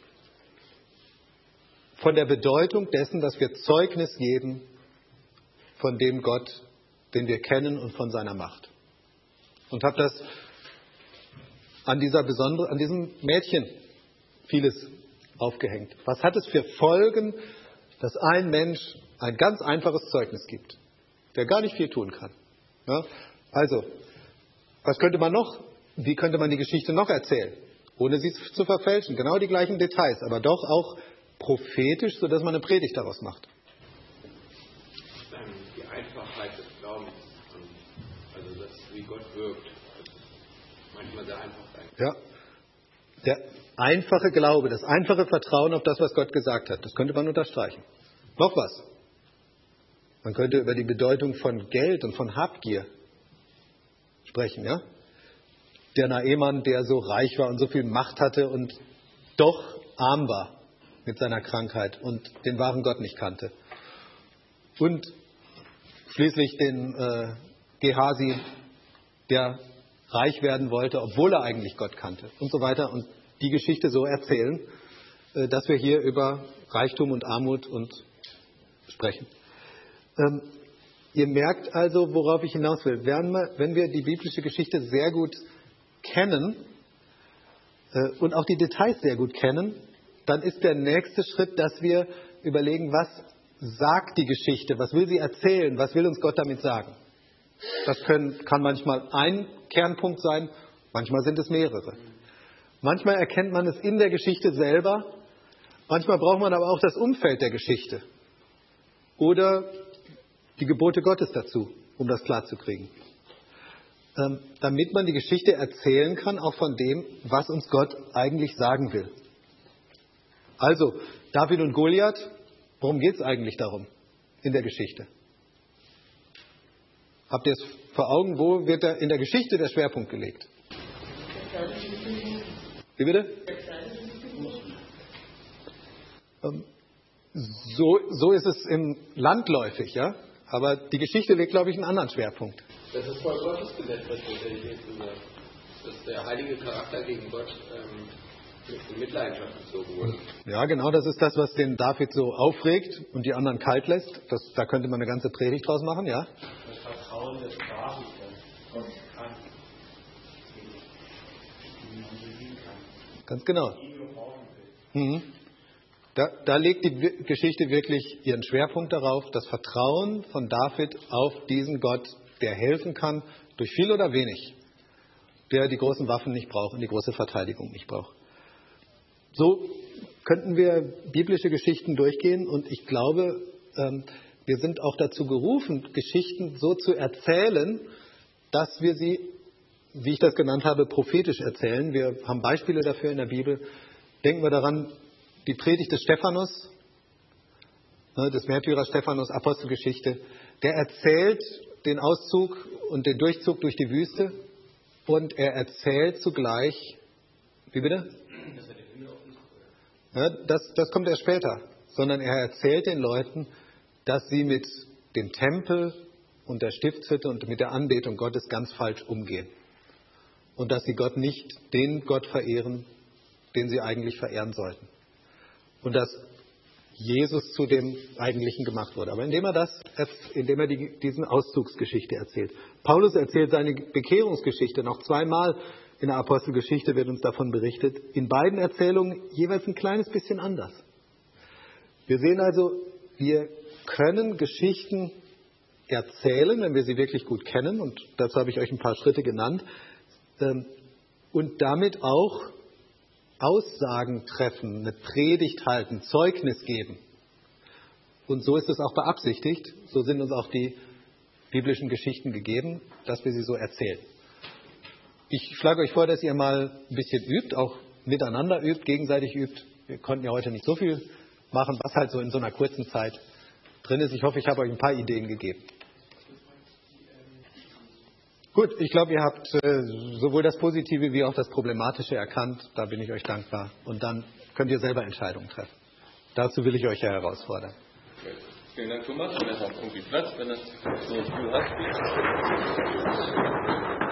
von der Bedeutung dessen, dass wir Zeugnis geben von dem Gott, den wir kennen und von seiner Macht. Und habe das an dieser besonderen, an diesem Mädchen vieles aufgehängt. Was hat es für Folgen, dass ein Mensch ein ganz einfaches Zeugnis gibt, der gar nicht viel tun kann? Ja? Also, was könnte man noch, wie könnte man die Geschichte noch erzählen, ohne sie zu verfälschen? Genau die gleichen Details, aber doch auch prophetisch, sodass man eine Predigt daraus macht. Die Einfachheit des Glaubens, also das, wie Gott wirkt, manchmal sehr einfach sein. Ja, der einfache Glaube, das einfache Vertrauen auf das, was Gott gesagt hat, das könnte man unterstreichen. Noch was. Man könnte über die Bedeutung von Geld und von Habgier sprechen, ja? Der Naeman, der so reich war und so viel Macht hatte und doch arm war mit seiner Krankheit und den wahren Gott nicht kannte. Und schließlich den äh, Gehasi, der reich werden wollte, obwohl er eigentlich Gott kannte und so weiter. Und die Geschichte so erzählen, äh, dass wir hier über Reichtum und Armut und sprechen. Ähm, ihr merkt also, worauf ich hinaus will. Wenn wir, wenn wir die biblische Geschichte sehr gut kennen äh, und auch die Details sehr gut kennen, dann ist der nächste Schritt, dass wir überlegen, was sagt die Geschichte, was will sie erzählen, was will uns Gott damit sagen. Das können, kann manchmal ein Kernpunkt sein, manchmal sind es mehrere. Manchmal erkennt man es in der Geschichte selber, manchmal braucht man aber auch das Umfeld der Geschichte oder die Gebote Gottes dazu, um das klarzukriegen. Ähm, damit man die Geschichte erzählen kann, auch von dem, was uns Gott eigentlich sagen will. Also, David und Goliath, worum geht es eigentlich darum in der Geschichte? Habt ihr es vor Augen, wo wird da in der Geschichte der Schwerpunkt gelegt? Wie bitte? Ähm, so, so ist es im landläufig, ja? Aber die Geschichte legt, glaube ich, einen anderen Schwerpunkt. Das ist voll Gottes Gesetz, was hier gesagt. Dass der heilige Charakter gegen Gott ähm, in Mitleidenschaft gezogen wurde. Ja, genau, das ist das, was den David so aufregt und die anderen kalt lässt. Das, da könnte man eine ganze Predigt draus machen, ja? Das Vertrauen des David, das Gott kann. Ganz genau. Mhm. Da, da legt die Geschichte wirklich ihren Schwerpunkt darauf, das Vertrauen von David auf diesen Gott, der helfen kann, durch viel oder wenig, der die großen Waffen nicht braucht und die große Verteidigung nicht braucht. So könnten wir biblische Geschichten durchgehen und ich glaube, wir sind auch dazu gerufen, Geschichten so zu erzählen, dass wir sie, wie ich das genannt habe, prophetisch erzählen. Wir haben Beispiele dafür in der Bibel. Denken wir daran, die Predigt des Stephanus, des Märtyrers Stephanus, Apostelgeschichte, der erzählt den Auszug und den Durchzug durch die Wüste und er erzählt zugleich, wie bitte? Ja, das, das kommt erst später, sondern er erzählt den Leuten, dass sie mit dem Tempel und der Stiftshütte und mit der Anbetung Gottes ganz falsch umgehen. Und dass sie Gott nicht den Gott verehren, den sie eigentlich verehren sollten. Und dass Jesus zu dem Eigentlichen gemacht wurde. Aber indem er das, indem er die, diesen Auszugsgeschichte erzählt. Paulus erzählt seine Bekehrungsgeschichte noch zweimal in der Apostelgeschichte, wird uns davon berichtet. In beiden Erzählungen jeweils ein kleines bisschen anders. Wir sehen also, wir können Geschichten erzählen, wenn wir sie wirklich gut kennen. Und dazu habe ich euch ein paar Schritte genannt. Und damit auch Aussagen treffen, eine Predigt halten, Zeugnis geben. Und so ist es auch beabsichtigt, so sind uns auch die biblischen Geschichten gegeben, dass wir sie so erzählen. Ich schlage euch vor, dass ihr mal ein bisschen übt, auch miteinander übt, gegenseitig übt. Wir konnten ja heute nicht so viel machen, was halt so in so einer kurzen Zeit drin ist. Ich hoffe, ich habe euch ein paar Ideen gegeben. Gut, ich glaube, ihr habt äh, sowohl das Positive wie auch das Problematische erkannt. Da bin ich euch dankbar. Und dann könnt ihr selber Entscheidungen treffen. Dazu will ich euch ja herausfordern. Okay. Vielen Dank, Thomas. Und er hat irgendwie Platz, wenn das so viel hat.